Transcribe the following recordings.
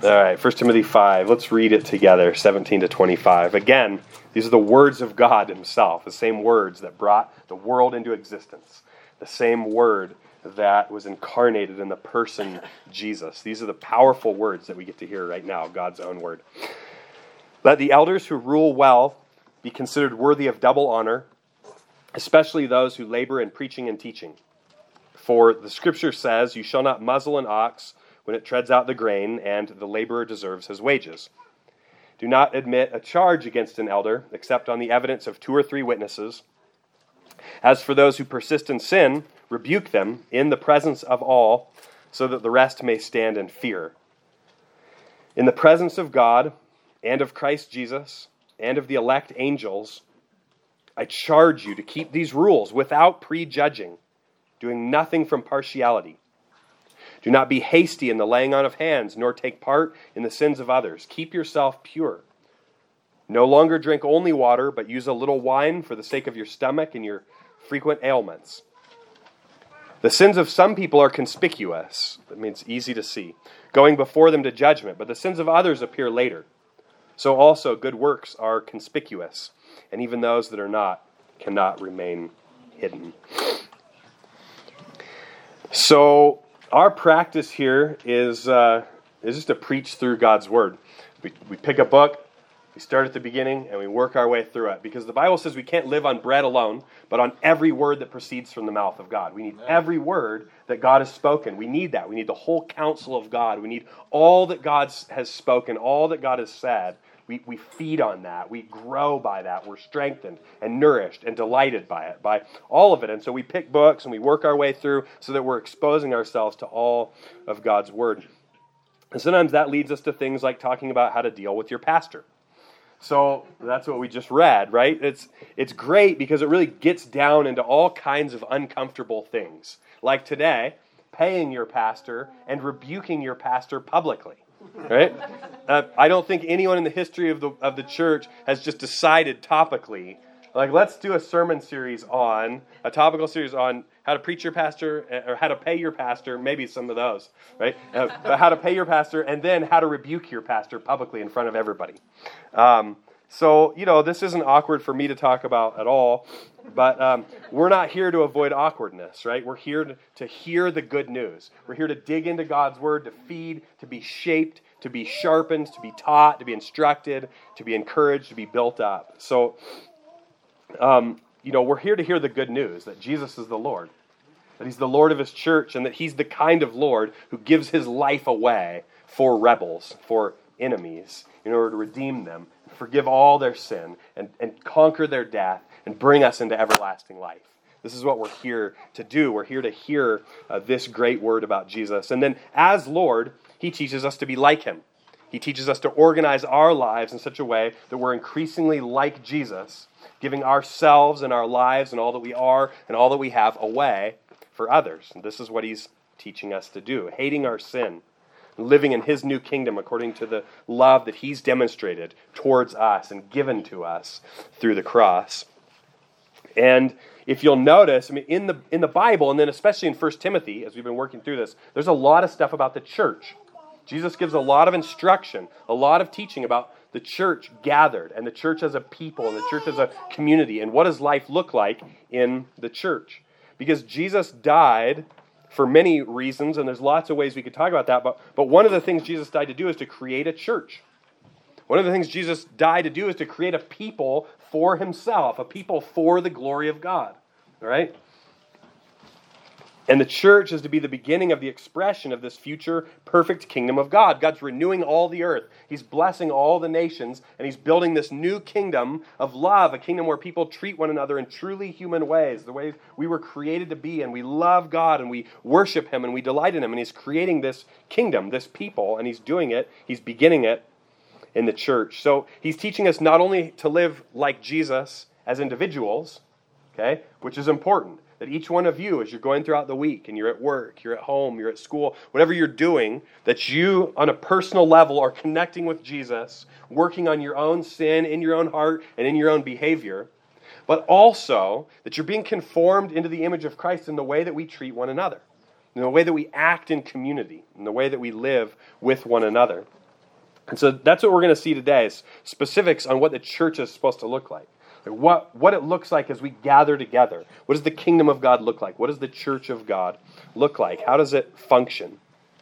All right, 1 Timothy 5. Let's read it together, 17 to 25. Again, these are the words of God himself, the same words that brought the world into existence, the same word that was incarnated in the person Jesus. These are the powerful words that we get to hear right now, God's own word. Let the elders who rule well be considered worthy of double honor, especially those who labor in preaching and teaching. For the scripture says, "You shall not muzzle an ox when it treads out the grain, and the laborer deserves his wages. Do not admit a charge against an elder, except on the evidence of 2 or 3 witnesses. As for those who persist in sin, rebuke them in the presence of all, so that the rest may stand in fear. In the presence of God, and of Christ Jesus, and of the elect angels, I charge you to keep these rules without prejudging, doing nothing from partiality. Do not be hasty in the laying on of hands, nor take part in the sins of others. Keep yourself pure. No longer drink only water, but use a little wine for the sake of your stomach and your frequent ailments. The sins of some people are conspicuous. That means easy to see, going before them to judgment, but the sins of others appear later. So also good works are conspicuous, and even those that are not cannot remain hidden." So our practice here is just to preach through God's word. We pick a book, we start at the beginning, and we work our way through it. Because the Bible says we can't live on bread alone, but on every word that proceeds from the mouth of God. We need every word that God has spoken. We need that. We need the whole counsel of God. We need all that God has spoken, all that God has said. We feed on that. We grow by that. We're strengthened and nourished and delighted by it, by all of it. And so we pick books and we work our way through so that we're exposing ourselves to all of God's word. And sometimes that leads us to things like talking about how to deal with your pastor. So that's what we just read, right? It's great because it really gets down into all kinds of uncomfortable things. Like today, paying your pastor and rebuking your pastor publicly. Right? I don't think anyone in the history of the church has just decided topically, like, let's do a topical series on how to preach your pastor, or how to pay your pastor, maybe some of those, right? But how to pay your pastor, and then how to rebuke your pastor publicly in front of everybody. So, this isn't awkward for me to talk about at all, but we're not here to avoid awkwardness, right? We're here to hear the good news. We're here to dig into God's word, to feed, to be shaped, to be sharpened, to be taught, to be instructed, to be encouraged, to be built up. So, we're here to hear the good news that Jesus is the Lord, that he's the Lord of his church, and that he's the kind of Lord who gives his life away for rebels, for enemies, in order to redeem them, forgive all their sin, and conquer their death, and bring us into everlasting life. This is what we're here to do. We're here to hear this great word about Jesus. And then as Lord, he teaches us to be like him. He teaches us to organize our lives in such a way that we're increasingly like Jesus, giving ourselves and our lives and all that we are and all that we have away for others. And this is what he's teaching us to do, hating our sin, living in his new kingdom according to the love that he's demonstrated towards us and given to us through the cross. And if you'll notice, in the Bible, and then especially in 1 Timothy, as we've been working through this, there's a lot of stuff about the church. Jesus gives a lot of instruction, a lot of teaching about the church gathered, and the church as a people, and the church as a community, and what does life look like in the church. Because Jesus died for many reasons, and there's lots of ways we could talk about that, but one of the things Jesus died to do is to create a church. One of the things Jesus died to do is to create a people for himself, a people for the glory of God. All right? And the church is to be the beginning of the expression of this future perfect kingdom of God. God's renewing all the earth. He's blessing all the nations, and he's building this new kingdom of love, a kingdom where people treat one another in truly human ways, the way we were created to be, and we love God, and we worship him, and we delight in him, and he's creating this kingdom, this people, and he's doing it, he's beginning it in the church. So he's teaching us not only to live like Jesus as individuals, okay, which is important, that each one of you, as you're going throughout the week, and you're at work, you're at home, you're at school, whatever you're doing, that you, on a personal level, are connecting with Jesus, working on your own sin in your own heart and in your own behavior, but also that you're being conformed into the image of Christ in the way that we treat one another, in the way that we act in community, in the way that we live with one another. And so that's what we're going to see today, is specifics on what the church is supposed to look like. What it looks like as we gather together. What does the kingdom of God look like? What does the church of God look like? How does it function?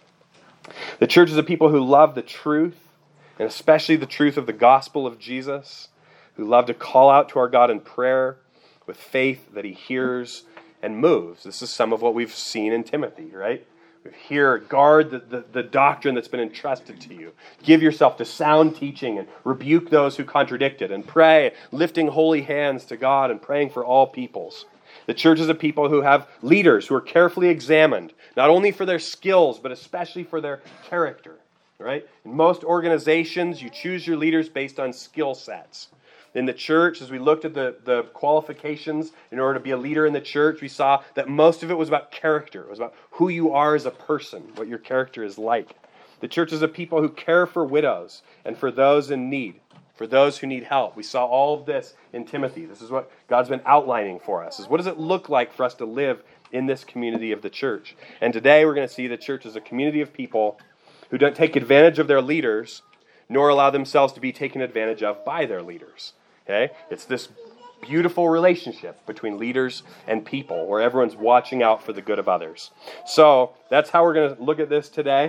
The church is a people who love the truth, and especially the truth of the gospel of Jesus, who love to call out to our God in prayer with faith that he hears and moves. This is some of what we've seen in Timothy, right? Here, guard the doctrine that's been entrusted to you. Give yourself to sound teaching and rebuke those who contradict it, and pray, lifting holy hands to God and praying for all peoples. The church is a people who have leaders who are carefully examined, not only for their skills, but especially for their character, right? In most organizations, you choose your leaders based on skill sets. In the church, as we looked at the qualifications in order to be a leader in the church, we saw that most of it was about character. It was about who you are as a person, what your character is like. The church is a people who care for widows and for those in need, for those who need help. We saw all of this in Timothy. This is what God's been outlining for us, is what does it look like for us to live in this community of the church? And today we're going to see the church as a community of people who don't take advantage of their leaders, nor allow themselves to be taken advantage of by their leaders. Okay? It's this beautiful relationship between leaders and people where everyone's watching out for the good of others. So that's how we're going to look at this today.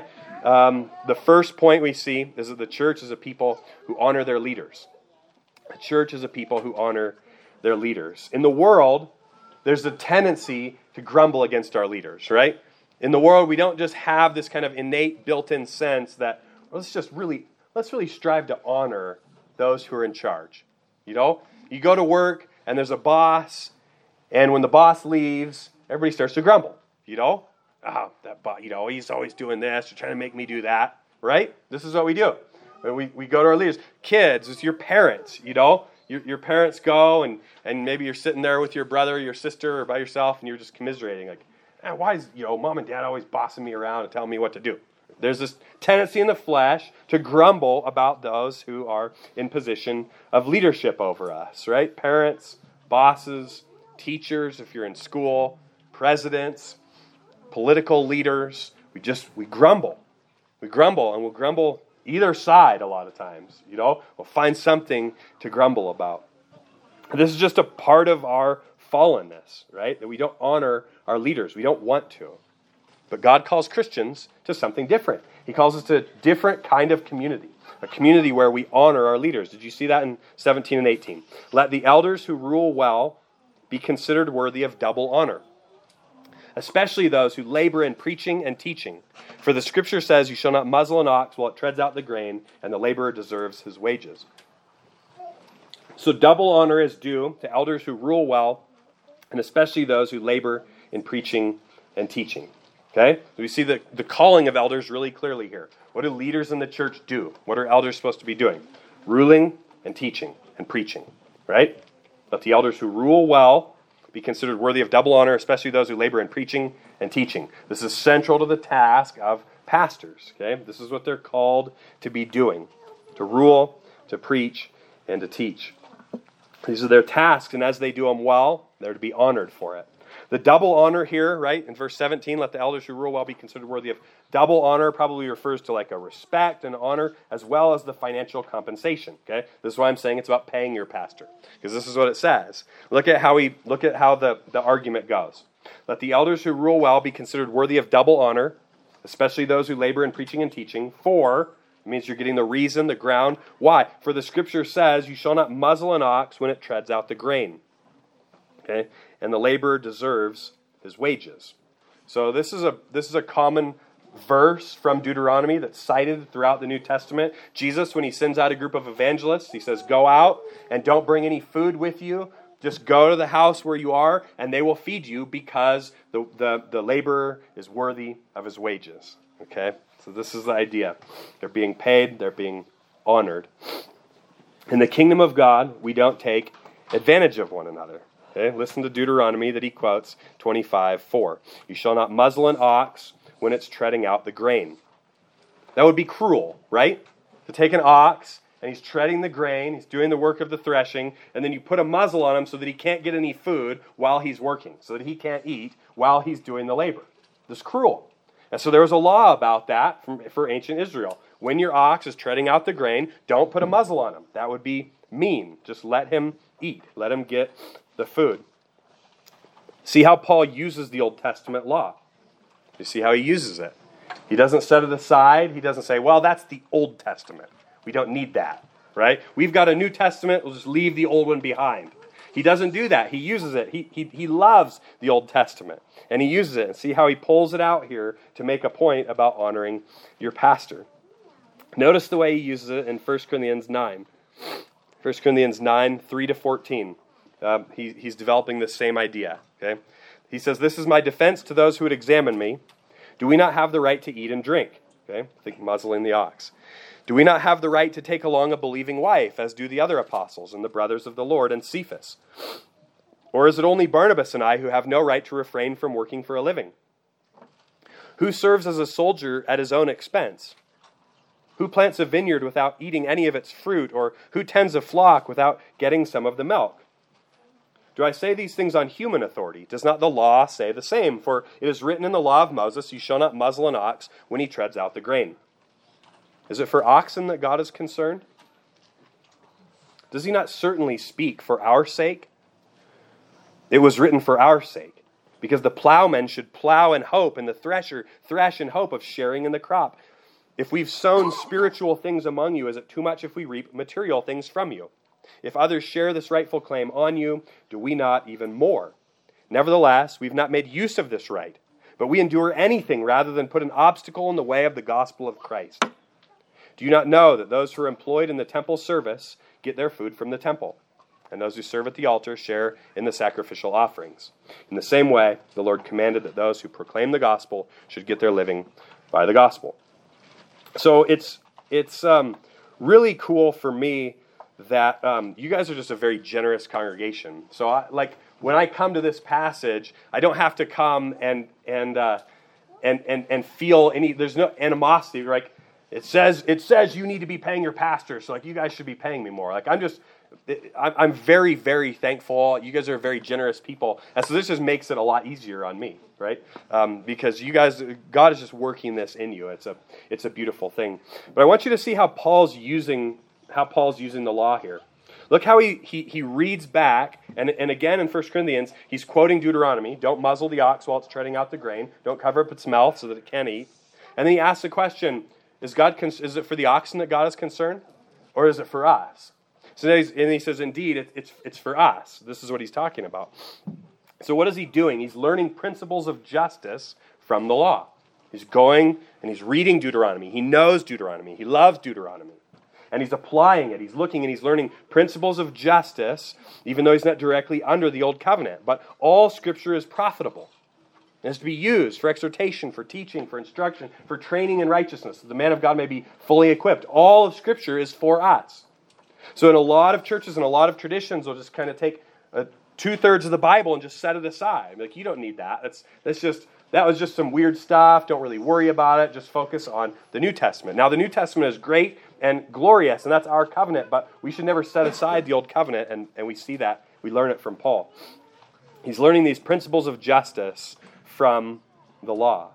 The first point we see is that the church is a people who honor their leaders. The church is a people who honor their leaders. In the world, there's a tendency to grumble against our leaders, right? In the world, we don't just have this kind of innate built-in sense that let's really strive to honor those who are in charge. You know, you go to work and there's a boss, and when the boss leaves, everybody starts to grumble. You know, that boss, he's always doing this, or trying to make me do that, right? This is what we do. We go to our leaders. Kids, it's your parents, Your parents go, and maybe you're sitting there with your brother or your sister or by yourself, and you're just commiserating, like, why is, mom and dad always bossing me around and telling me what to do? There's this tendency in the flesh to grumble about those who are in position of leadership over us, right? Parents, bosses, teachers, if you're in school, presidents, political leaders. We grumble. We grumble, and we'll grumble either side a lot of times, We'll find something to grumble about. This is just a part of our fallenness, right? That we don't honor our leaders. We don't want to. But God calls Christians to something different. He calls us to a different kind of community, a community where we honor our leaders. Did you see that in 17 and 18? Let the elders who rule well be considered worthy of double honor, especially those who labor in preaching and teaching. For the scripture says, you shall not muzzle an ox while it treads out the grain, and the laborer deserves his wages. So double honor is due to elders who rule well, and especially those who labor in preaching and teaching. Okay? So we see the calling of elders really clearly here. What do leaders in the church do? What are elders supposed to be doing? Ruling and teaching and preaching, right? Let the elders who rule well be considered worthy of double honor, especially those who labor in preaching and teaching. This is central to the task of pastors, okay? This is what they're called to be doing, to rule, to preach, and to teach. These are their tasks, and as they do them well, they're to be honored for it. The double honor here, right, in verse 17, let the elders who rule well be considered worthy of double honor, probably refers to like a respect and honor, as well as the financial compensation, okay? This is why I'm saying it's about paying your pastor, because this is what it says. Look at how the argument goes. Let the elders who rule well be considered worthy of double honor, especially those who labor in preaching and teaching, for, it means you're getting the reason, the ground. Why? For the scripture says, you shall not muzzle an ox when it treads out the grain. Okay? And the laborer deserves his wages. So this is a common verse from Deuteronomy that's cited throughout the New Testament. Jesus, when he sends out a group of evangelists, he says, go out and don't bring any food with you. Just go to the house where you are, and they will feed you because the laborer is worthy of his wages. Okay? So this is the idea. They're being paid, they're being honored. In the kingdom of God, we don't take advantage of one another. Okay? Listen to Deuteronomy that he quotes, 25:4. You shall not muzzle an ox when it's treading out the grain. That would be cruel, right? To take an ox, and he's treading the grain, he's doing the work of the threshing, and then you put a muzzle on him so that he can't get any food while he's working, so that he can't eat while he's doing the labor. This is cruel. And so there was a law about that for ancient Israel. when your ox is treading out the grain, don't put a muzzle on him. That would be mean. Just let him eat. Let him get the food. See how Paul uses the Old Testament law. You see how he uses it. He doesn't set it aside. He doesn't say, well, that's the Old Testament. We don't need that, right? We've got a New Testament. We'll just leave the old one behind. He doesn't do that. He uses it. He loves the Old Testament, and he uses it. And see how he pulls it out here to make a point about honoring your pastor. Notice the way he uses it in 1 Corinthians 9. 1 Corinthians 9, 3-14. He's developing this same idea. Okay, he says, "This is my defense to those who would examine me. Do we not have the right to eat and drink?" Okay, think muzzling the ox. "Do we not have the right to take along a believing wife, as do the other apostles and the brothers of the Lord and Cephas? Or is it only Barnabas and I who have no right to refrain from working for a living? Who serves as a soldier at his own expense? Who plants a vineyard without eating any of its fruit, or who tends a flock without getting some of the milk? Do I say these things on human authority? Does not the law say the same? For it is written in the law of Moses, you shall not muzzle an ox when he treads out the grain. Is it for oxen that God is concerned? Does he not certainly speak for our sake? It was written for our sake, because the plowman should plow in hope, and the thresher thresh in hope of sharing in the crop. If we've sown spiritual things among you, is it too much if we reap material things from you? If others share this rightful claim on you, do we not even more? Nevertheless, we've not made use of this right, but we endure anything rather than put an obstacle in the way of the gospel of Christ. Do you not know that those who are employed in the temple service get their food from the temple, and those who serve at the altar share in the sacrificial offerings? In the same way, the Lord commanded that those who proclaim the gospel should get their living by the gospel." So it's really cool for me that you guys are just a very generous congregation. So when I come to this passage, I don't have to come and feel any. There's no animosity. Like it says you need to be paying your pastor, so like you guys should be paying me more. Like I'm very, very thankful. You guys are very generous people, and so this just makes it a lot easier on me, right? Because you guys, God is just working this in you. It's a beautiful thing. But I want you to see how Paul's using the law here. Look how he reads back, and again in 1 Corinthians, he's quoting Deuteronomy. Don't muzzle the ox while it's treading out the grain. Don't cover up its mouth so that it can't eat. And then he asks the question, is it for the oxen that God is concerned? Or is it for us? So he says, indeed, it's for us. This is what he's talking about. So what is he doing? He's learning principles of justice from the law. He's going and he's reading Deuteronomy. He knows Deuteronomy. He loves Deuteronomy. And he's applying it. He's looking and he's learning principles of justice, even though he's not directly under the old covenant. But all Scripture is profitable. It is to be used for exhortation, for teaching, for instruction, for training in righteousness, so the man of God may be fully equipped. All of Scripture is for us. So in a lot of churches and a lot of traditions, they'll just kind of take 2/3 of the Bible and just set it aside. Like, you don't need that. That was just some weird stuff. Don't really worry about it. Just focus on the New Testament. Now, the New Testament is great and glorious, and that's our covenant, but we should never set aside the old covenant, and we see that. We learn it from Paul. He's learning these principles of justice from the law.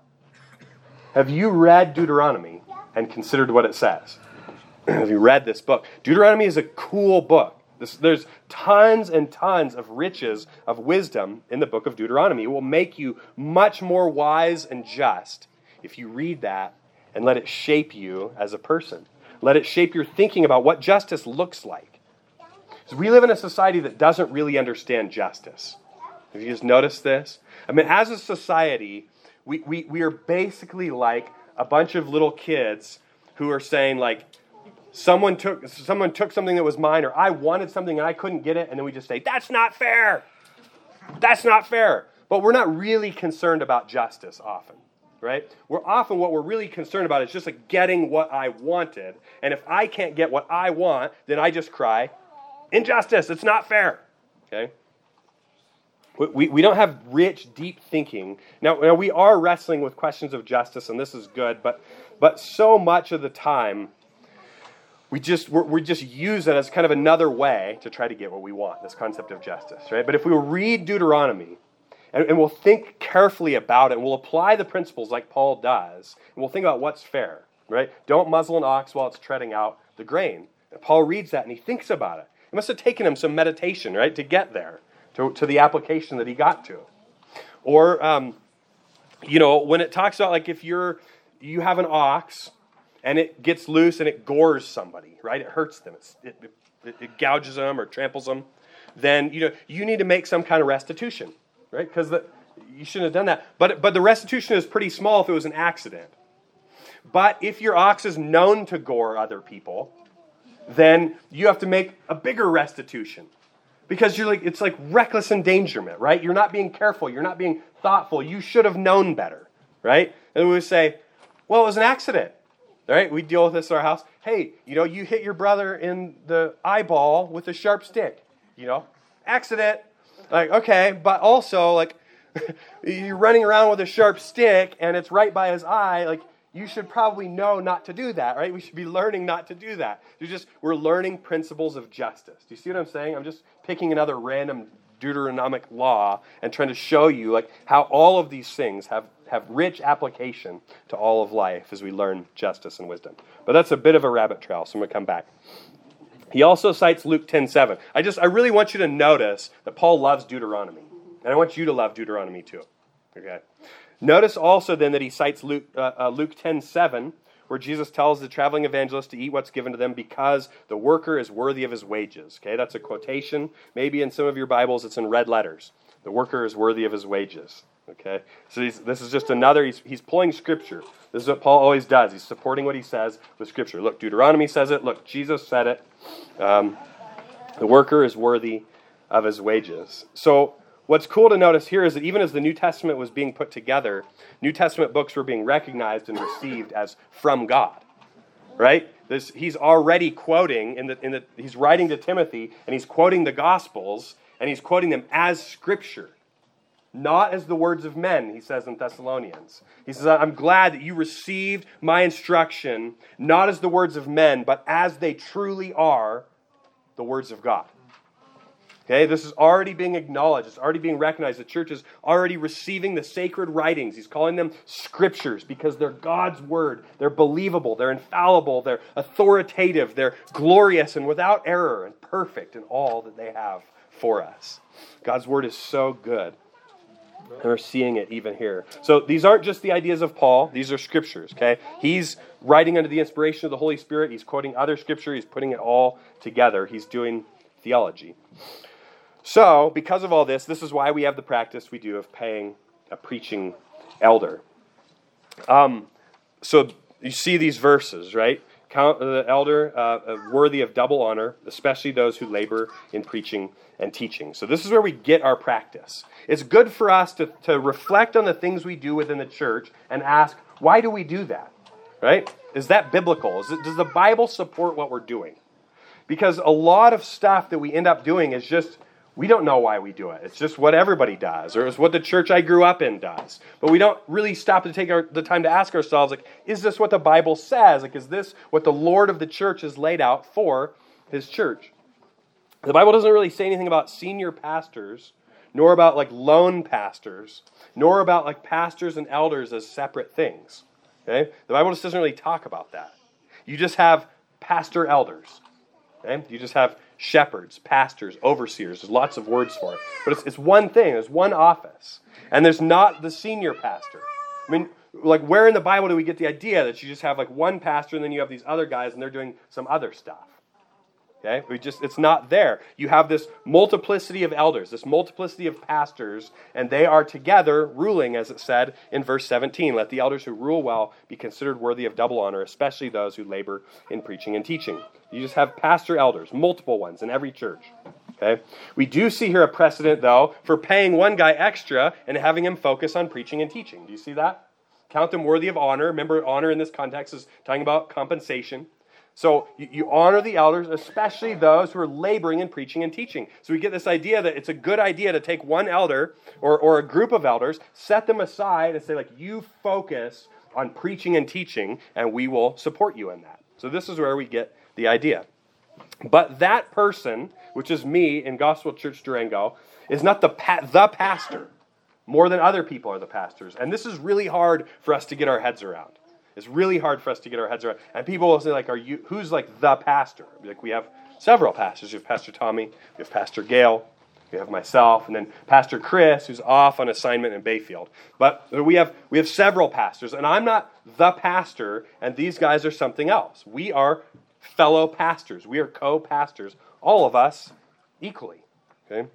Have you read Deuteronomy and considered what it says? Have you read this book? Deuteronomy is a cool book. There's tons and tons of riches of wisdom in the book of Deuteronomy. It will make you much more wise and just if you read that and let it shape you as a person. Let it shape your thinking about what justice looks like. Because we live in a society that doesn't really understand justice. Have you just noticed this? I mean, as a society, we are basically like a bunch of little kids who are saying, like, someone took something that was mine, or I wanted something and I couldn't get it, and then we just say, that's not fair. That's not fair. But we're not really concerned about justice often, right? What we're really concerned about is just like getting what I wanted. And if I can't get what I want, then I just cry, injustice, it's not fair. Okay? We don't have rich, deep thinking. Now we are wrestling with questions of justice, and this is good, but so much of the time, we just use it as kind of another way to try to get what we want, this concept of justice, right? But if we read Deuteronomy, and we'll think carefully about it, and we'll apply the principles like Paul does, and we'll think about what's fair. right? Don't muzzle an ox while it's treading out the grain. And Paul reads that and he thinks about it. It must have taken him some meditation, right, to get there, to the application that he got to. Or, when it talks about, like, if you have an ox and it gets loose and it gores somebody, right? It hurts them. It gouges them or tramples them. Then, you need to make some kind of restitution, right? Because you shouldn't have done that. But the restitution is pretty small if it was an accident. But if your ox is known to gore other people, then you have to make a bigger restitution. Because it's like reckless endangerment, right? You're not being careful. You're not being thoughtful. You should have known better, right? And we would say, well, it was an accident, right? We deal with this in our house. Hey, you hit your brother in the eyeball with a sharp stick, accident. Like, okay, but also, like, you're running around with a sharp stick and it's right by his eye, like, you should probably know not to do that, right? We should be learning not to do that. We're learning principles of justice. Do you see what I'm saying? I'm just picking another random Deuteronomic law and trying to show you, like, how all of these things have rich application to all of life as we learn justice and wisdom. But that's a bit of a rabbit trail, so I'm going to come back. He also cites Luke 10:7. I really want you to notice that Paul loves Deuteronomy. And I want you to love Deuteronomy too. Okay? Notice also then that he cites Luke 10:7, where Jesus tells the traveling evangelist to eat what's given to them because the worker is worthy of his wages. Okay, that's a quotation. Maybe in some of your Bibles it's in red letters. The worker is worthy of his wages. Okay, so this is just another, he's pulling Scripture. This is what Paul always does. He's supporting what he says with Scripture. Look, Deuteronomy says it. Look, Jesus said it. The worker is worthy of his wages. So what's cool to notice here is that even as the New Testament was being put together, New Testament books were being recognized and received as from God, right? He's already quoting, he's writing to Timothy, and he's quoting the Gospels, and he's quoting them as Scripture, not as the words of men, he says in Thessalonians. He says, I'm glad that you received my instruction, not as the words of men, but as they truly are the words of God. Okay, this is already being acknowledged. It's already being recognized. The church is already receiving the sacred writings. He's calling them scriptures because they're God's word. They're believable. They're infallible. They're authoritative. They're glorious and without error and perfect in all that they have for us. God's word is so good. And we're seeing it even here. So these aren't just the ideas of Paul. These are scriptures, okay? He's writing under the inspiration of the Holy Spirit. He's quoting other scripture. He's putting it all together. He's doing theology. So, because of all this, this is why we have the practice we do of paying a preaching elder. So, you see these verses, right? Count the elder worthy of double honor, especially those who labor in preaching and teaching. So this is where we get our practice. It's good for us to reflect on the things we do within the church and ask, why do we do that? Right? Is that biblical? Does the Bible support what we're doing? Because a lot of stuff that we end up doing is just, we don't know why we do it. It's just what everybody does, or it's what the church I grew up in does. But we don't really stop to take the time to ask ourselves, like, is this what the Bible says? Like, is this what the Lord of the church has laid out for his church? The Bible doesn't really say anything about senior pastors, nor about like lone pastors, nor about like pastors and elders as separate things. Okay? The Bible just doesn't really talk about that. You just have pastor elders. Okay? You just have shepherds, pastors, overseers. There's lots of words for it. But it's one thing. There's one office. And there's not the senior pastor. I mean, like, where in the Bible do we get the idea that you just have like one pastor and then you have these other guys and they're doing some other stuff? Okay? It's not there. You have this multiplicity of elders, this multiplicity of pastors, and they are together ruling, as it said in verse 17. Let the elders who rule well be considered worthy of double honor, especially those who labor in preaching and teaching. You just have pastor elders, multiple ones in every church. Okay? We do see here a precedent, though, for paying one guy extra and having him focus on preaching and teaching. Do you see that? Count them worthy of honor. Remember, honor in this context is talking about compensation. So you honor the elders, especially those who are laboring in preaching and teaching. So we get this idea that it's a good idea to take one elder or a group of elders, set them aside and say, like, you focus on preaching and teaching, and we will support you in that. So this is where we get the idea. But that person, which is me in Gospel Church Durango, is not the pastor. More than other people are the pastors. And this is really hard for us to get our heads around. It's really hard for us to get our heads around. And people will say, like, who's like the pastor? Like, we have several pastors. You have Pastor Tommy, we have Pastor Gail, we have myself, and then Pastor Chris, who's off on assignment in Bayfield. But we have several pastors, and I'm not the pastor, and these guys are something else. We are fellow pastors. We are co-pastors, all of us equally. Okay.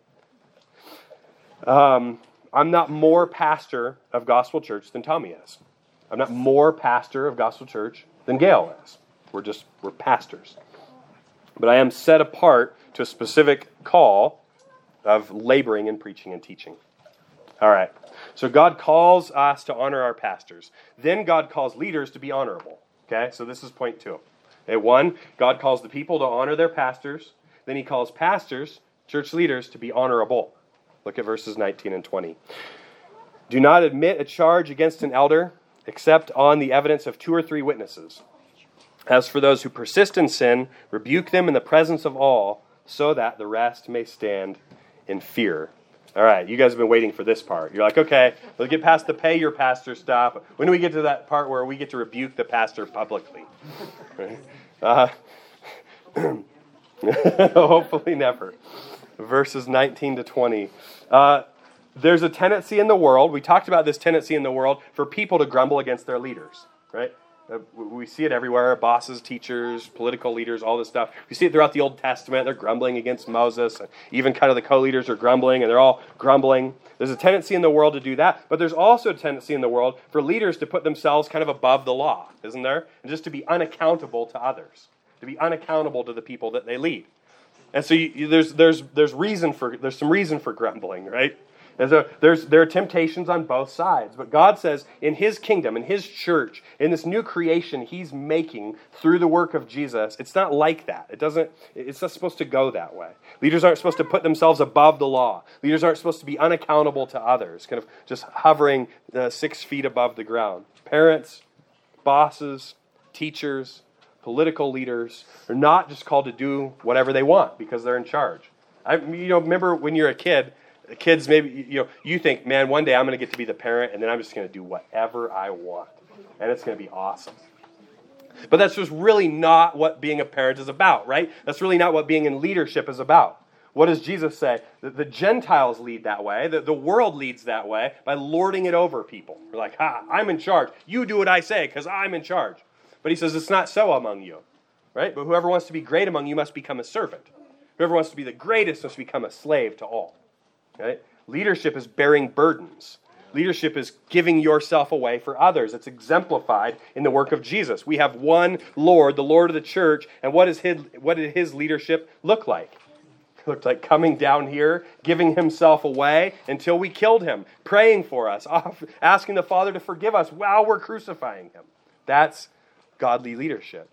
I'm not more pastor of Gospel Church than Tommy is. I'm not more pastor of Gospel Church than Gail is. We're pastors. But I am set apart to a specific call of laboring and preaching and teaching. All right. So God calls us to honor our pastors. Then God calls leaders to be honorable. Okay? So this is point 2. Okay, 1, God calls the people to honor their pastors. Then he calls pastors, church leaders, to be honorable. Look at verses 19 and 20. Do not admit a charge against an elder except on the evidence of 2 or 3 witnesses. As for those who persist in sin, rebuke them in the presence of all, so that the rest may stand in fear. All right, you guys have been waiting for this part. You're like, okay, let's get past the pay your pastor stuff. When do we get to that part where we get to rebuke the pastor publicly? Hopefully never. Verses 19 to 20. There's a tendency in the world, we talked about this tendency in the world, for people to grumble against their leaders, right? We see it everywhere, bosses, teachers, political leaders, all this stuff. We see it throughout the Old Testament. They're grumbling against Moses. And even kind of the co-leaders are grumbling, and they're all grumbling. There's a tendency in the world to do that, but there's also a tendency in the world for leaders to put themselves kind of above the law, isn't there? And just to be unaccountable to others, to be unaccountable to the people that they lead. And so there's some reason for grumbling, right? And so there are temptations on both sides. But God says in his kingdom, in his church, in this new creation he's making through the work of Jesus, it's not like that. It's not supposed to go that way. Leaders aren't supposed to put themselves above the law. Leaders aren't supposed to be unaccountable to others, kind of just hovering 6 feet above the ground. Parents, bosses, teachers, political leaders are not just called to do whatever they want because they're in charge. Remember when you're a kid, kids, maybe, you think, man, one day I'm going to get to be the parent, and then I'm just going to do whatever I want. And it's going to be awesome. But that's just really not what being a parent is about, right? That's really not what being in leadership is about. What does Jesus say? The Gentiles lead that way. The world leads that way by lording it over people. We're like, I'm in charge. You do what I say because I'm in charge. But he says it's not so among you, right? But whoever wants to be great among you must become a servant. Whoever wants to be the greatest must become a slave to all. Right? Leadership is bearing burdens. Leadership is giving yourself away for others. It's exemplified in the work of Jesus. We have one Lord, the Lord of the church, and what did his leadership look like? It looked like coming down here, giving himself away until we killed him, praying for us, asking the Father to forgive us while we're crucifying him. That's godly leadership.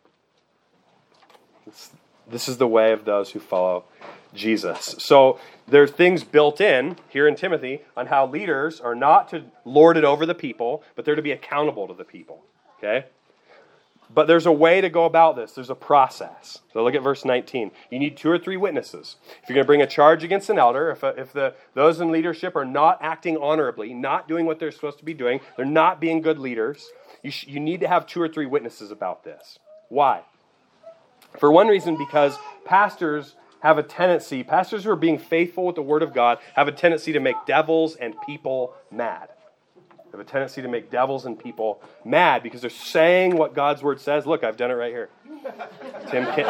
This is the way of those who follow Jesus. So there are things built in here in Timothy on how leaders are not to lord it over the people, but they're to be accountable to the people. Okay? But there's a way to go about this. There's a process. So look at verse 19. You need 2 or 3 witnesses. If you're going to bring a charge against an elder, if those in leadership are not acting honorably, not doing what they're supposed to be doing, they're not being good leaders, you need to have 2 or 3 witnesses about this. Why? For one reason, because pastors have a tendency, pastors who are being faithful with the Word of God, have a tendency to make devils and people mad. They have a tendency to make devils and people mad because they're saying what God's Word says. Look, I've done it right here. Tim can't.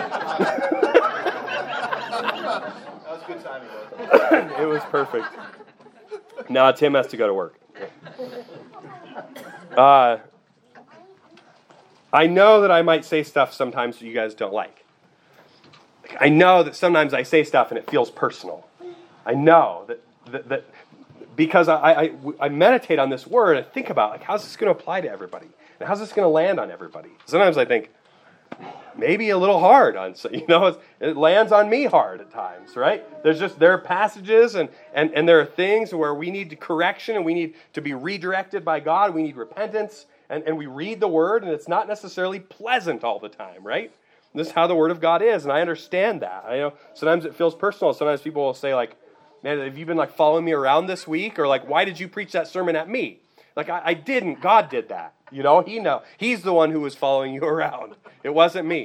That was good timing. It was perfect. Now Tim has to go to work. I know that I might say stuff sometimes that you guys don't like. I know that sometimes I say stuff and it feels personal. I know that because I meditate on this word, I think about, like, how's this going to apply to everybody? And how's this going to land on everybody? Sometimes I think, maybe a little hard on, it lands on me hard at times, right? There are passages and there are things where we need correction and we need to be redirected by God. We need repentance. And we read the Word, and it's not necessarily pleasant all the time, right? This is how the Word of God is, and I understand that. I know sometimes it feels personal. Sometimes people will say, like, man, have you been, like, following me around this week? Or, like, why did you preach that sermon at me? Like, I didn't. God did that. You know, He's the one who was following you around. It wasn't me.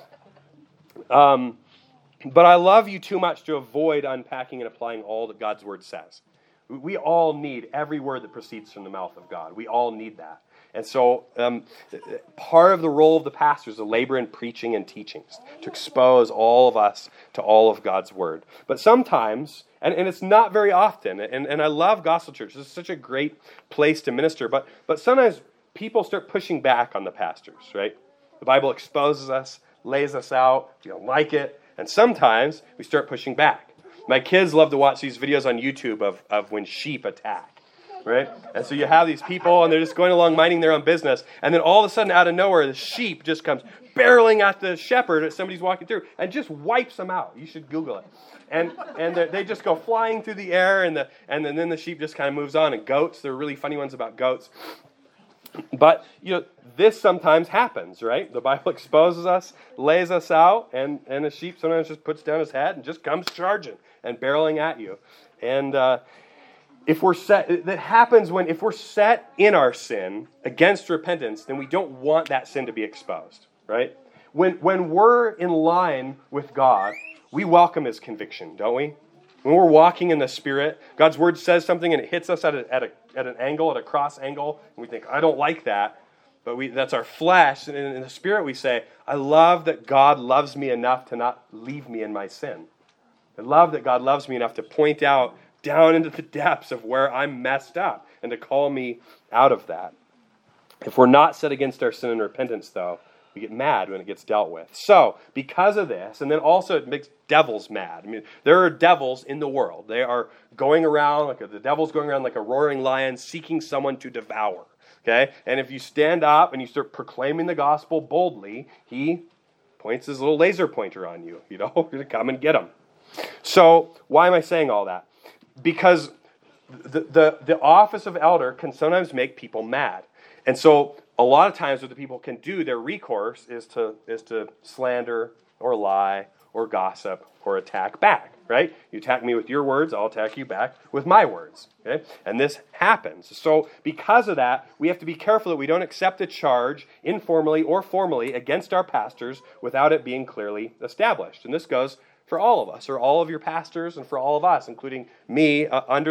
But I love you too much to avoid unpacking and applying all that God's word says. We all need every word that proceeds from the mouth of God. We all need that. And so part of the role of the pastor is to labor in preaching and teaching, to expose all of us to all of God's word. But sometimes, and it's not very often, and I love Gospel Church. This is such a great place to minister, but sometimes people start pushing back on the pastors, right? The Bible exposes us, lays us out, we don't like it, and sometimes we start pushing back. My kids love to watch these videos on YouTube of when sheep attack, right? And so you have these people, and they're just going along minding their own business, and then all of a sudden, out of nowhere, the sheep just comes barreling at the shepherd as somebody's walking through, and just wipes them out. You should Google it. And they just go flying through the air, and then the sheep just kind of moves on. And goats, there are really funny ones about goats. But, this sometimes happens, right? The Bible exposes us, lays us out, and a sheep sometimes just puts down his head and just comes charging and barreling at you. And if we're set in our sin against repentance, then we don't want that sin to be exposed, right? When we're in line with God, we welcome His conviction, don't we? When we're walking in the Spirit, God's Word says something and it hits us at an angle, at a cross angle, and we think, I don't like that. But that's our flesh. And in the Spirit we say, I love that God loves me enough to not leave me in my sin. I love that God loves me enough to point out down into the depths of where I'm messed up and to call me out of that. If we're not set against our sin and repentance, though, we get mad when it gets dealt with. So, because of this, and then also it makes devils mad. I mean, there are devils in the world. They are going around, the devil's going around like a roaring lion, seeking someone to devour. Okay? And if you stand up and you start proclaiming the gospel boldly, he points his little laser pointer on you. You're going to come and get him. So, why am I saying all that? Because the office of elder can sometimes make people mad. And so, a lot of times what the people can do, their recourse is to slander or lie or gossip or attack back, right? You attack me with your words, I'll attack you back with my words, okay? And this happens. So because of that, we have to be careful that we don't accept a charge informally or formally against our pastors without it being clearly established. And this goes for all of us, or all of your pastors, and for all of us, including me,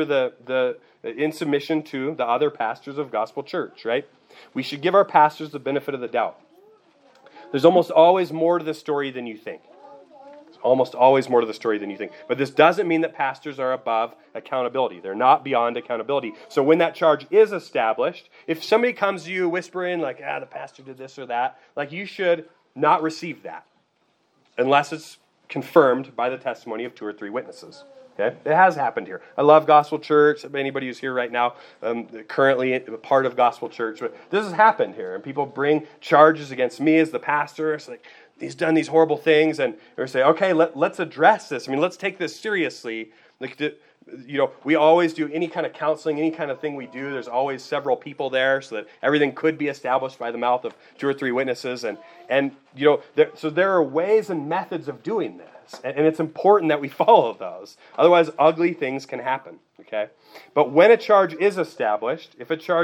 in submission to the other pastors of Gospel Church, right? We should give our pastors the benefit of the doubt. There's almost always more to the story than you think. There's almost always more to the story than you think. But this doesn't mean that pastors are above accountability. They're not beyond accountability. So when that charge is established, if somebody comes to you whispering like, the pastor did this or that, you should not receive that unless it's confirmed by the testimony of 2 or 3 witnesses. Okay? It has happened here. I love Gospel Church. Anybody who's here right now, currently a part of Gospel Church, but this has happened here, and people bring charges against me as the pastor. It's like, he's done these horrible things, and we say, okay, let's address this. I mean, let's take this seriously. We always do any kind of counseling, any kind of thing we do. There's always several people there, so that everything could be established by the mouth of 2 or 3 witnesses, so there are ways and methods of doing this. And it's important that we follow those. Otherwise, ugly things can happen, okay? But when a charge is established,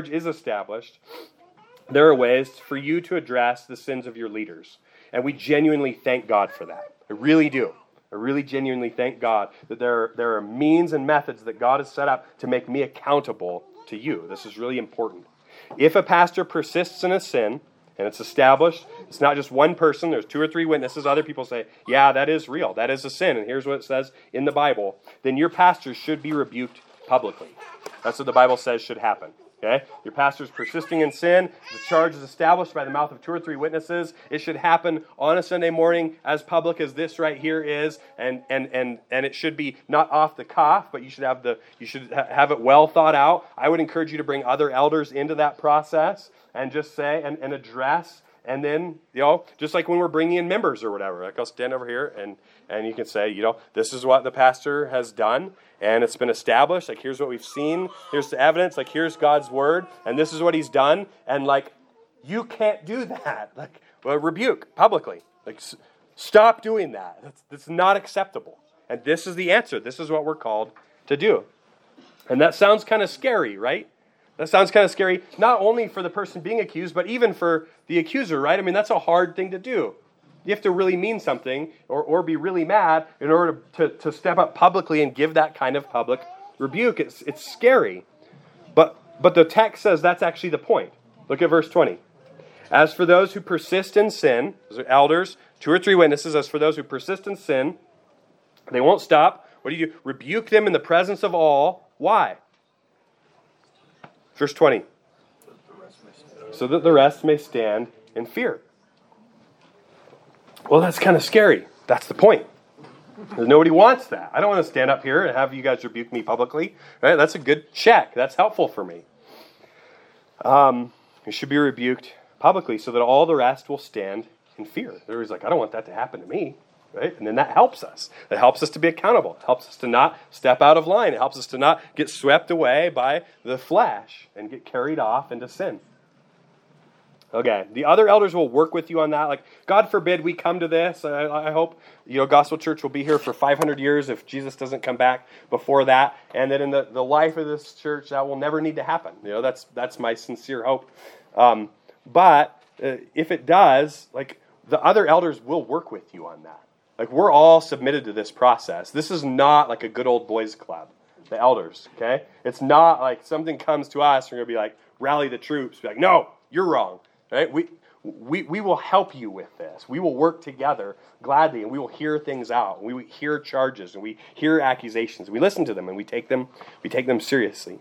there are ways for you to address the sins of your leaders. And we genuinely thank God for that. I really do. I really genuinely thank God that there are means and methods that God has set up to make me accountable to you. This is really important. If a pastor persists in a sin, and it's established, it's not just one person, there's 2 or 3 witnesses, other people say, yeah, that is real, that is a sin, and here's what it says in the Bible, then your pastor should be rebuked publicly. That's what the Bible says should happen. Okay? Your pastor's persisting in sin, the charge is established by the mouth of 2 or 3 witnesses, it should happen on a Sunday morning as public as this right here is, and it should be not off the cuff, but you should have it well thought out. I would encourage you to bring other elders into that process and just say and address, and then, just like when we're bringing in members or whatever, like I'll stand over here and you can say, this is what the pastor has done, and it's been established, here's what we've seen, here's the evidence, here's God's word, and this is what he's done, and you can't do that. Rebuke publicly. Stop doing that. That's not acceptable. And this is the answer. This is what we're called to do. And that sounds kind of scary, right? That sounds kind of scary, not only for the person being accused, but even for the accuser, right? I mean, that's a hard thing to do. You have to really mean something or be really mad in order to step up publicly and give that kind of public rebuke. It's scary. But the text says that's actually the point. Look at verse 20. As for those who persist in sin, those are elders, 2 or 3 witnesses, as for those who persist in sin, they won't stop. What do? Rebuke them in the presence of all. Why? Verse 20. So that the rest may stand in fear. Well, that's kind of scary. That's the point. Nobody wants that. I don't want to stand up here and have you guys rebuke me publicly. Right? That's a good check. That's helpful for me. You should be rebuked publicly so that all the rest will stand in fear. Everybody's like, I don't want that to happen to me. Right? And then that helps us. It helps us to be accountable. It helps us to not step out of line. It helps us to not get swept away by the flesh and get carried off into sin. Okay, the other elders will work with you on that. Like, God forbid we come to this. I hope, Gospel Church will be here for 500 years if Jesus doesn't come back before that. And that in the life of this church, that will never need to happen. That's my sincere hope. But if it does, like, the other elders will work with you on that. Like, we're all submitted to this process. This is not like a good old boys club, the elders, okay? It's not like something comes to us, we're going to be like, rally the troops, be like, no, you're wrong, right? We will help you with this. We will work together gladly, and we will hear things out. We hear charges, and we hear accusations. We listen to them, and we take them seriously.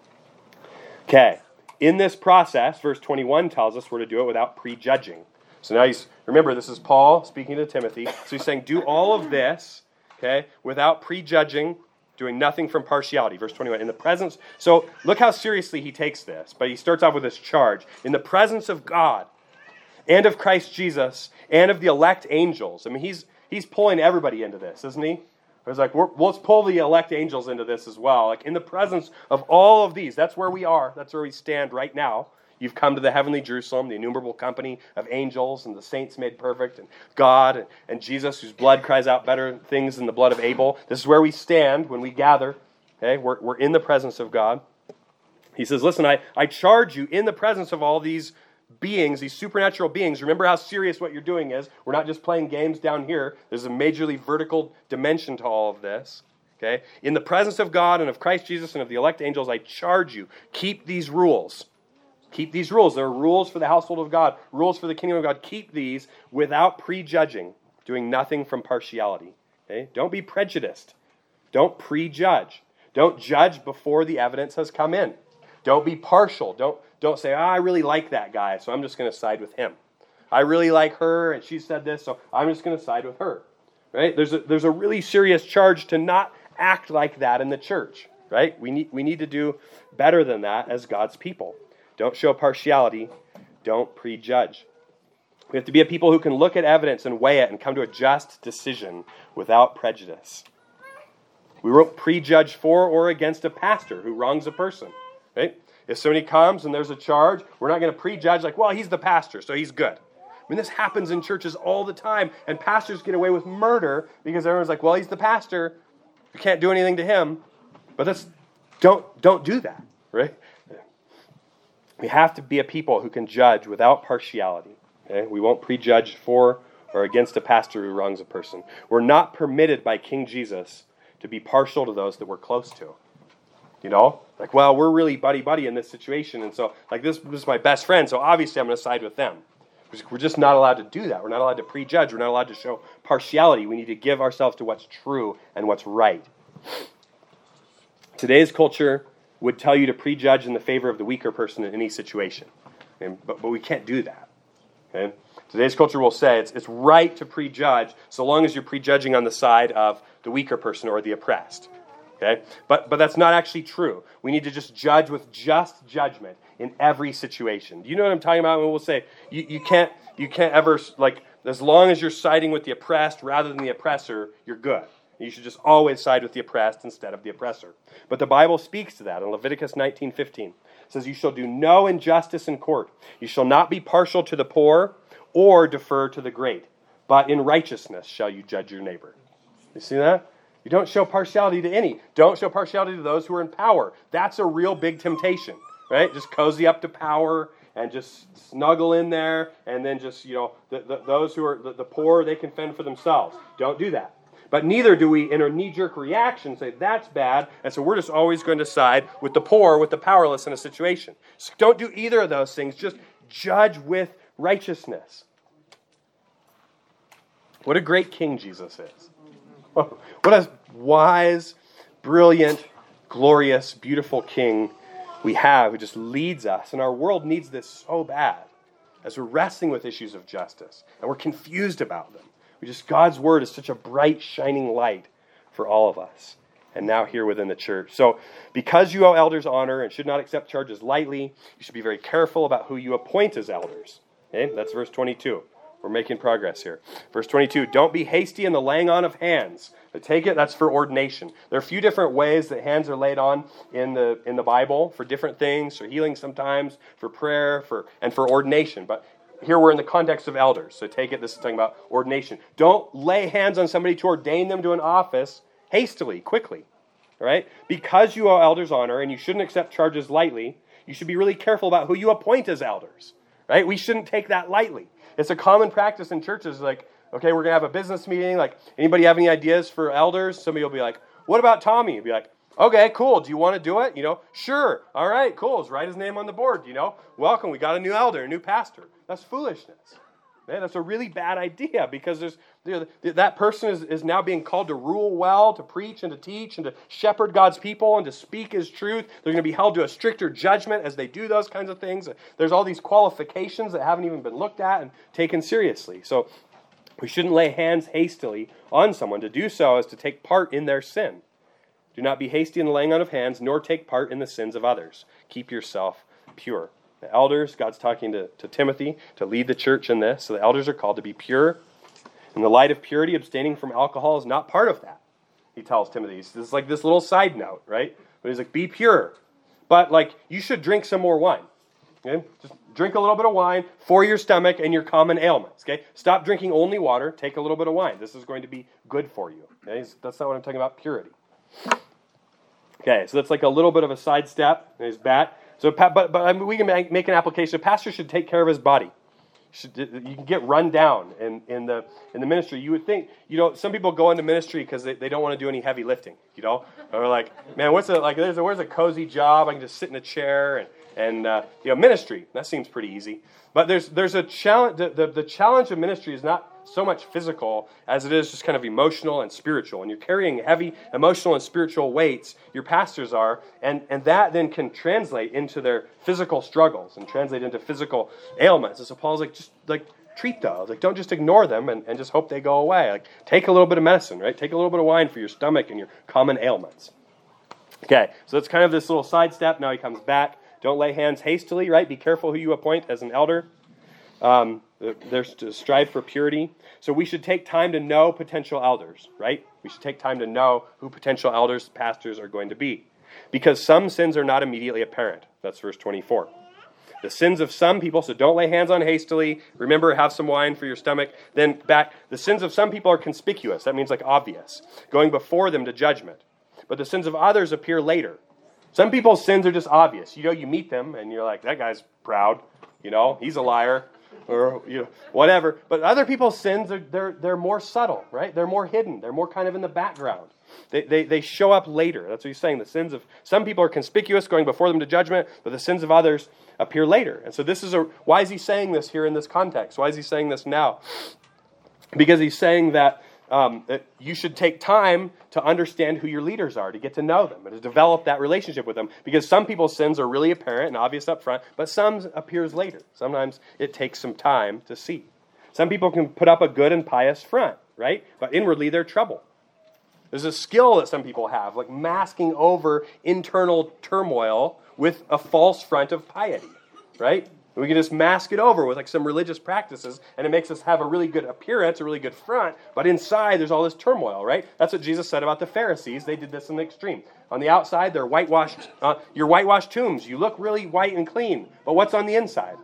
Okay, in this process, verse 21 tells us we're to do it without prejudging. So now remember, this is Paul speaking to Timothy. So he's saying, do all of this, okay, without prejudging, doing nothing from partiality. Verse 21, in the presence. So look how seriously he takes this. But he starts off with this charge. In the presence of God and of Christ Jesus and of the elect angels. I mean, he's pulling everybody into this, isn't he? He's like, let's pull the elect angels into this as well. Like, in the presence of all of these, that's where we are. That's where we stand right now. You've come to the heavenly Jerusalem, the innumerable company of angels and the saints made perfect, and God and Jesus, whose blood cries out better things than the blood of Abel. This is where we stand when we gather. Okay, we're in the presence of God. He says, listen, I charge you in the presence of all these beings, these supernatural beings. Remember how serious what you're doing is. We're not just playing games down here. There's a majorly vertical dimension to all of this. Okay, in the presence of God and of Christ Jesus and of the elect angels, I charge you, keep these rules. Keep these rules. There are rules for the household of God, rules for the kingdom of God. Keep these without prejudging, doing nothing from partiality. Okay? Don't be prejudiced. Don't prejudge. Don't judge before the evidence has come in. Don't be partial. Don't say, I really like that guy, so I'm just going to side with him. I really like her, and she said this, so I'm just going to side with her. Right? There's a really serious charge to not act like that in the church. Right? We need to do better than that as God's people. Don't show partiality. Don't prejudge. We have to be a people who can look at evidence and weigh it and come to a just decision without prejudice. We won't prejudge for or against a pastor who wrongs a person. Right? If somebody comes and there's a charge, we're not going to prejudge like, well, he's the pastor, so he's good. I mean, this happens in churches all the time, and pastors get away with murder because everyone's like, well, he's the pastor. You can't do anything to him. But don't do that, right? We have to be a people who can judge without partiality. Okay? We won't prejudge for or against a pastor who wrongs a person. We're not permitted by King Jesus to be partial to those that we're close to. Like, well, we're really buddy-buddy in this situation, and so, like, this is my best friend, so obviously I'm going to side with them. We're just not allowed to do that. We're not allowed to prejudge. We're not allowed to show partiality. We need to give ourselves to what's true and what's right. Today's culture would tell you to prejudge in the favor of the weaker person in any situation. But we can't do that. Okay? Today's culture will say it's right to prejudge so long as you're prejudging on the side of the weaker person or the oppressed. Okay? But that's not actually true. We need to just judge with just judgment in every situation. Do you know what I'm talking about when we'll say you can't ever, like, as long as you're siding with the oppressed rather than the oppressor, you're good. You should just always side with the oppressed instead of the oppressor. But the Bible speaks to that in Leviticus 19:15. It says, you shall do no injustice in court. You shall not be partial to the poor or defer to the great. But in righteousness shall you judge your neighbor. You see that? You don't show partiality to any. Don't show partiality to those who are in power. That's a real big temptation. right? Just cozy up to power and just snuggle in there, and then just, those who are the poor, they can fend for themselves. Don't do that. But neither do we, in a knee-jerk reaction, say that's bad, and so we're just always going to side with the poor, with the powerless in a situation. So don't do either of those things. Just judge with righteousness. What a great king Jesus is. What a wise, brilliant, glorious, beautiful king we have who just leads us. And our world needs this so bad as we're wrestling with issues of justice and we're confused about them. God's word is such a bright, shining light for all of us. And now here within the church. So because you owe elders honor and should not accept charges lightly, you should be very careful about who you appoint as elders. Okay, that's verse 22. We're making progress here. Verse 22, don't be hasty in the laying on of hands. But take it, that's for ordination. There are a few different ways that hands are laid on in the Bible for different things, for healing sometimes, for prayer, and for ordination. But here we're in the context of elders. So take it, this is talking about ordination. Don't lay hands on somebody to ordain them to an office hastily, quickly. All right? Because you owe elders honor and you shouldn't accept charges lightly, you should be really careful about who you appoint as elders. Right? We shouldn't take that lightly. It's a common practice in churches, like, okay, we're going to have a business meeting. Like, anybody have any ideas for elders? Somebody will be like, what about Tommy? You'll be like, okay, cool. Do you want to do it? Sure. All right, cool. Let's write his name on the board. Welcome. We got a new elder, a new pastor. That's foolishness. Man, that's a really bad idea because that person is now being called to rule well, to preach and to teach and to shepherd God's people and to speak his truth. They're going to be held to a stricter judgment as they do those kinds of things. There's all these qualifications that haven't even been looked at and taken seriously. So we shouldn't lay hands hastily on someone. To do so is to take part in their sin. Do not be hasty in the laying on of hands, nor take part in the sins of others. Keep yourself pure. The elders, God's talking to Timothy to lead the church in this. So the elders are called to be pure. In the light of purity, abstaining from alcohol is not part of that. He tells Timothy. This is like this little side note, right? But he's like, be pure. But you should drink some more wine. Okay? Just drink a little bit of wine for your stomach and your common ailments. Okay? Stop drinking only water. Take a little bit of wine. This is going to be good for you. Okay? That's not what I'm talking about, purity. Okay, so that's like a little bit of a sidestep. There's bat. So, but we can make an application. A pastor should take care of his body. You can get run down in the ministry. You would think, some people go into ministry because they don't want to do any heavy lifting. Or like, man, where's a cozy job? I can just sit in a chair and ministry. That seems pretty easy. But there's a challenge. The challenge of ministry is not so much physical as it is just kind of emotional and spiritual. And you're carrying heavy emotional and spiritual weights, your pastors are, and that then can translate into their physical struggles and translate into physical ailments. And so Paul's treat those. Don't just ignore them and just hope they go away. Take a little bit of medicine, right? Take a little bit of wine for your stomach and your common ailments. Okay, so that's kind of this little sidestep. Now he comes back. Don't lay hands hastily, right? Be careful who you appoint as an elder. There's to strive for purity. So we should take time to know potential elders, right? We should take time to know who potential elders, pastors are going to be. Because some sins are not immediately apparent. That's verse 24. The sins of some people, so don't lay hands on hastily. Remember, have some wine for your stomach. Then back, the sins of some people are conspicuous. That means obvious. Going before them to judgment. But the sins of others appear later. Some people's sins are just obvious. You meet them and you're like, that guy's proud. He's a liar. Or whatever. But other people's sins they're more subtle, right? They're more hidden. They're more kind of in the background. They show up later. That's what he's saying. The sins of some people are conspicuous, going before them to judgment, but the sins of others appear later. And so why is he saying this here in this context? Why is he saying this now? Because he's saying that you should take time to understand who your leaders are, to get to know them, and to develop that relationship with them. Because some people's sins are really apparent and obvious up front, but some appears later. Sometimes it takes some time to see. Some people can put up a good and pious front, right? But inwardly they're trouble. There's a skill that some people have, like masking over internal turmoil with a false front of piety, right? We can just mask it over with some religious practices, and it makes us have a really good appearance, a really good front, but inside there's all this turmoil, right? That's what Jesus said about the Pharisees. They did this in the extreme. On the outside, they're whitewashed. You're whitewashed tombs. You look really white and clean, but what's on the inside?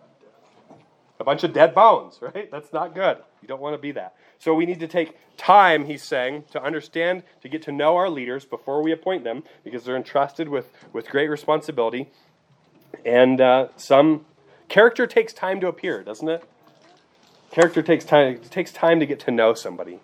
A bunch of dead bones, right? That's not good. You don't want to be that. So we need to take time, he's saying, to understand, to get to know our leaders before we appoint them, because they're entrusted with great responsibility. And some character takes time to appear, doesn't it? Character takes time. It takes time to get to know somebody.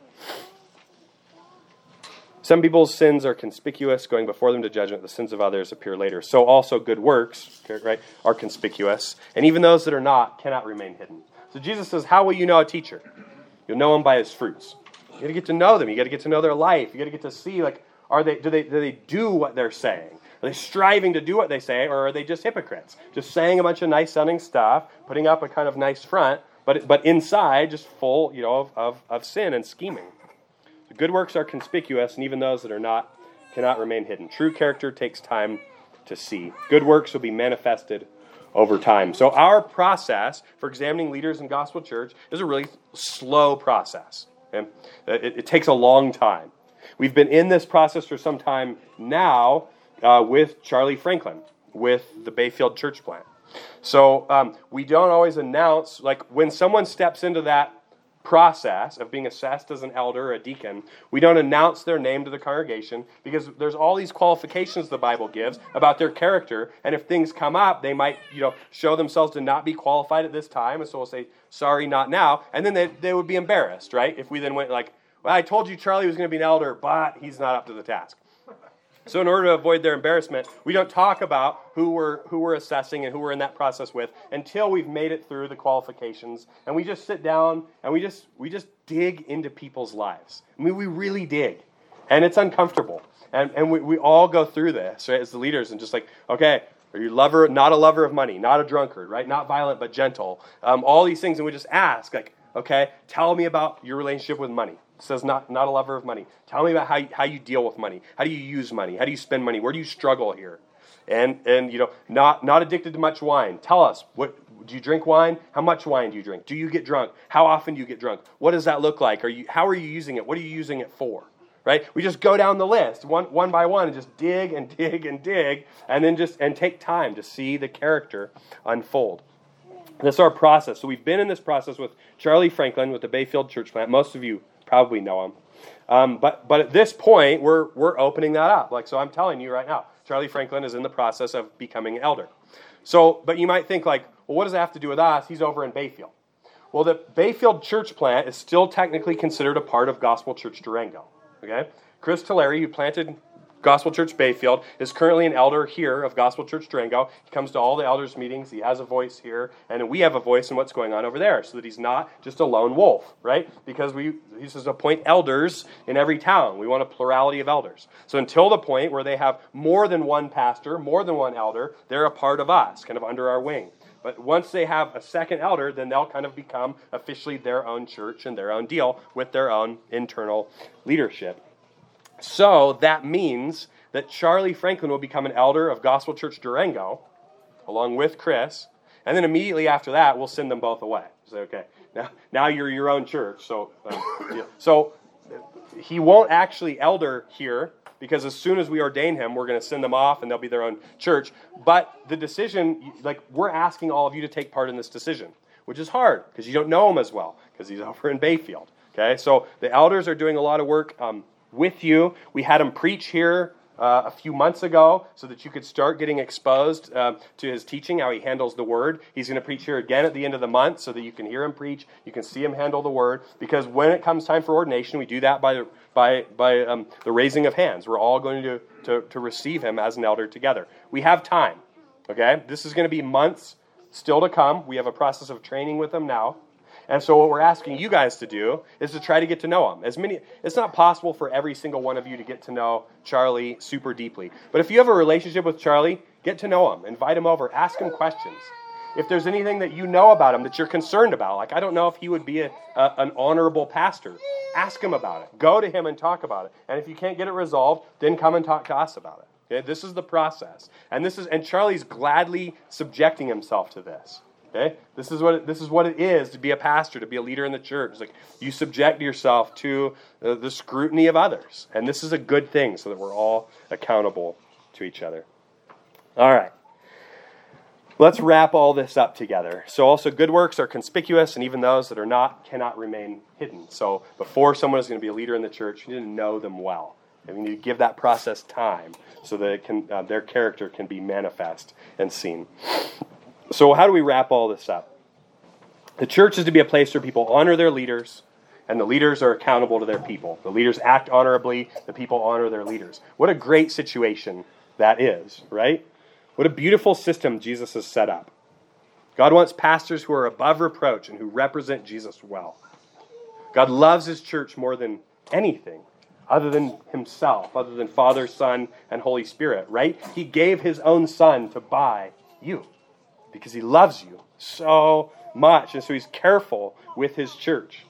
Some people's sins are conspicuous, going before them to judgment. The sins of others appear later. So also good works, right, are conspicuous. And even those that are not cannot remain hidden. So Jesus says, how will you know a teacher? You'll know him by his fruits. You got to get to know them. You got to get to know their life. You got to get to see, like, do they do what they're saying? Are they striving to do what they say, or are they just hypocrites? Just saying a bunch of nice-sounding stuff, putting up a kind of nice front, but inside just full, of sin and scheming. The good works are conspicuous, and even those that are not cannot remain hidden. True character takes time to see. Good works will be manifested over time. So our process for examining leaders in Gospel Church is a really slow process. Okay? It takes a long time. We've been in this process for some time now with Charlie Franklin, with the Bayfield Church Plant. So we don't always announce, like when someone steps into that process of being assessed as an elder or a deacon, we don't announce their name to the congregation because there's all these qualifications the Bible gives about their character, and if things come up, they might, show themselves to not be qualified at this time, and so we'll say, sorry, not now, and then they would be embarrassed, right? If we then went like, well, I told you Charlie was going to be an elder, but he's not up to the task. So in order to avoid their embarrassment, we don't talk about who we're assessing and who we're in that process with until we've made it through the qualifications, and we just sit down and we just dig into people's lives. I mean, we really dig, and it's uncomfortable, and we all go through this, right, as the leaders, and just like, okay, are you not a lover of money, not a drunkard, right, not violent but gentle, all these things, and we just ask, like, okay, tell me about your relationship with money. It says not a lover of money. Tell me about how you deal with money. How do you use money? How do you spend money? Where do you struggle here? And not addicted to much wine. Tell us, what do you drink wine? How much wine do you drink? Do you get drunk? How often do you get drunk? What does that look like? How are you using it? What are you using it for? Right? We just go down the list one by one and just dig and dig and dig, and then take time to see the character unfold. That's our process. So we've been in this process with Charlie Franklin with the Bayfield Church Plant. Most of you probably know him. But at this point, we're opening that up. So I'm telling you right now, Charlie Franklin is in the process of becoming an elder. So, but you might think well, what does that have to do with us? He's over in Bayfield. Well, the Bayfield Church Plant is still technically considered a part of Gospel Church Durango. Okay? Chris Tulare, who planted Gospel Church Bayfield, is currently an elder here of Gospel Church Durango. He comes to all the elders' meetings. He has a voice here, and we have a voice in what's going on over there, so that he's not just a lone wolf, right? Because he says appoint elders in every town. We want a plurality of elders. So until the point where they have more than one pastor, more than one elder, they're a part of us, kind of under our wing. But once they have a second elder, then they'll kind of become officially their own church and their own deal with their own internal leadership. So that means that Charlie Franklin will become an elder of Gospel Church Durango, along with Chris, and then immediately after that, we'll send them both away. Say, okay, now you're your own church. So he won't actually elder here, because as soon as we ordain him, we're going to send them off, and they'll be their own church. But the decision, we're asking all of you to take part in this decision, which is hard, because you don't know him as well, because he's over in Bayfield. Okay, so the elders are doing a lot of work with you. We had him preach here a few months ago so that you could start getting exposed to his teaching, how he handles the word. He's going to preach here again at the end of the month so that you can hear him preach, you can see him handle the word, because when it comes time for ordination, we do that by the raising of hands. We're all going to receive him as an elder together. We have time, okay? This is going to be months still to come. We have a process of training with him now. And so what we're asking you guys to do is to try to get to know him. It's not possible for every single one of you to get to know Charlie super deeply. But if you have a relationship with Charlie, get to know him. Invite him over. Ask him questions. If there's anything that you know about him that you're concerned about, I don't know if he would be an honorable pastor, ask him about it. Go to him and talk about it. And if you can't get it resolved, then come and talk to us about it. Okay? This is the process. And Charlie's gladly subjecting himself to this. Okay, this is what it is to be a pastor, to be a leader in the church. It's you subject yourself to the scrutiny of others, and this is a good thing, so that we're all accountable to each other. All right, let's wrap all this up together. So, also, good works are conspicuous, and even those that are not cannot remain hidden. So, before someone is going to be a leader in the church, you need to know them well. And we need to give that process time so that it can, their character can be manifest and seen. So how do we wrap all this up? The church is to be a place where people honor their leaders, and the leaders are accountable to their people. The leaders act honorably, the people honor their leaders. What a great situation that is, right? What a beautiful system Jesus has set up. God wants pastors who are above reproach and who represent Jesus well. God loves his church more than anything other than himself, other than Father, Son, and Holy Spirit, right? He gave his own Son to buy you because he loves you so much, and so he's careful with his church.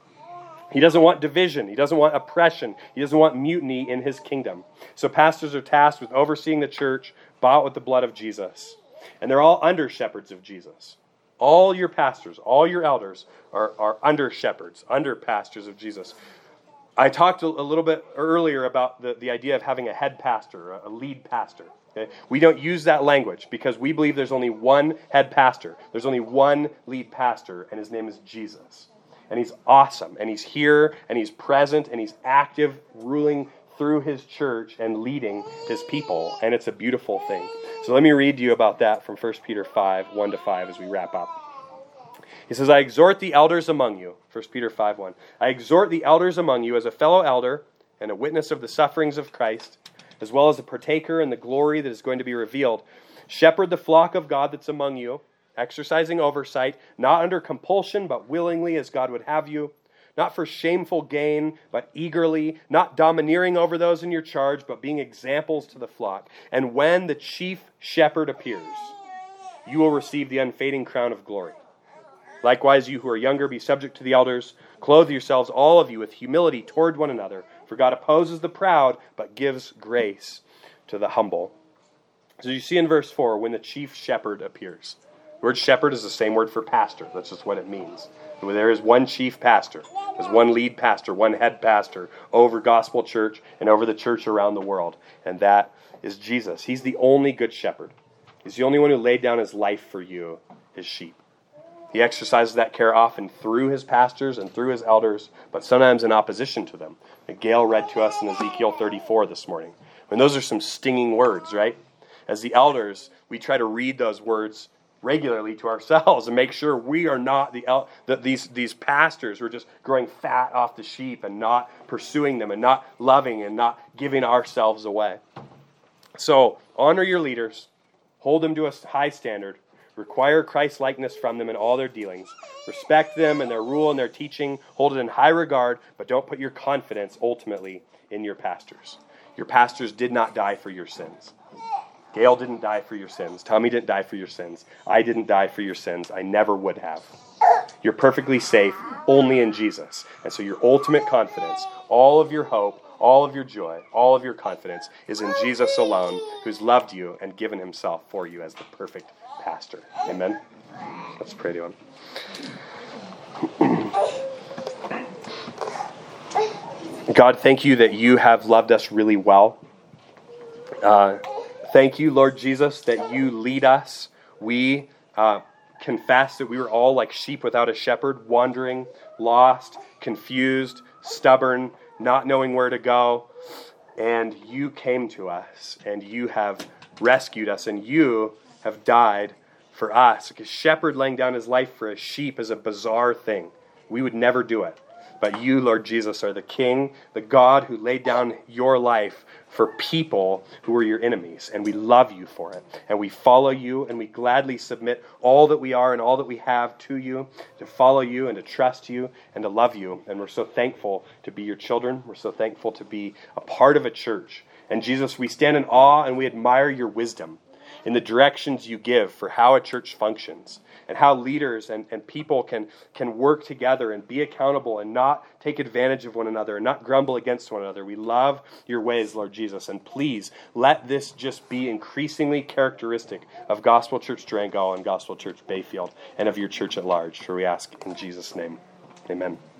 He doesn't want division. He doesn't want oppression. He doesn't want mutiny in his kingdom. So pastors are tasked with overseeing the church bought with the blood of Jesus. And they're all under shepherds of Jesus. All your pastors, all your elders are under shepherds, under pastors of Jesus. I talked a little bit earlier about the idea of having a head pastor, a lead pastor. Okay? We don't use that language because we believe there's only one head pastor. There's only one lead pastor, and his name is Jesus. And he's awesome, and he's here, and he's present, and he's active, ruling through his church and leading his people, and it's a beautiful thing. So let me read to you about that from 1 Peter 5, 1-5 as we wrap up. He says, I exhort the elders among you, 1 Peter 5, 1. I exhort the elders among you as a fellow elder and a witness of the sufferings of Christ, as well as a partaker in the glory that is going to be revealed. Shepherd the flock of God that's among you, exercising oversight, not under compulsion, but willingly as God would have you, not for shameful gain, but eagerly, not domineering over those in your charge, but being examples to the flock. And when the chief shepherd appears, you will receive the unfading crown of glory. Likewise, you who are younger, be subject to the elders. Clothe yourselves, all of you, with humility toward one another. For God opposes the proud, but gives grace to the humble. So you see in verse 4, when the chief shepherd appears. The word shepherd is the same word for pastor. That's just what it means. There is one chief pastor. There's one lead pastor, one head pastor over Gospel Church and over the church around the world. And that is Jesus. He's the only good shepherd. He's the only one who laid down his life for you, his sheep. He exercises that care often through his pastors and through his elders, but sometimes in opposition to them. That Gail read to us in Ezekiel 34 this morning. And those are some stinging words, right? As the elders, we try to read those words regularly to ourselves and make sure we are not these pastors who are just growing fat off the sheep and not pursuing them and not loving and not giving ourselves away. So honor your leaders, hold them to a high standard, require Christ-likeness from them in all their dealings, respect them and their rule and their teaching, hold it in high regard, but don't put your confidence ultimately in your pastors. Your pastors did not die for your sins. Gail didn't die for your sins. Tommy didn't die for your sins. I didn't die for your sins. I never would have. You're perfectly safe only in Jesus. And so your ultimate confidence, all of your hope, all of your joy, all of your confidence is in Jesus alone, who's loved you and given himself for you as the perfect pastor. Amen? Let's pray to him. God, thank you that you have loved us really well. Thank you, Lord Jesus, that you lead us. We confess that we were all like sheep without a shepherd, wandering, lost, confused, stubborn, not knowing where to go. And you came to us, and you have rescued us, and you have died for us. Because a shepherd laying down his life for a sheep is a bizarre thing. We would never do it. But you, Lord Jesus, are the King, the God who laid down your life for people who were your enemies. And we love you for it. And we follow you, and we gladly submit all that we are and all that we have to you, to follow you and to trust you and to love you. And we're so thankful to be your children. We're so thankful to be a part of a church. And Jesus, we stand in awe and we admire your wisdom in the directions you give for how a church functions and how leaders and people can work together and be accountable and not take advantage of one another and not grumble against one another. We love your ways, Lord Jesus, and please let this just be increasingly characteristic of Gospel Church Durango and Gospel Church Bayfield and of your church at large. For we ask in Jesus' name, amen.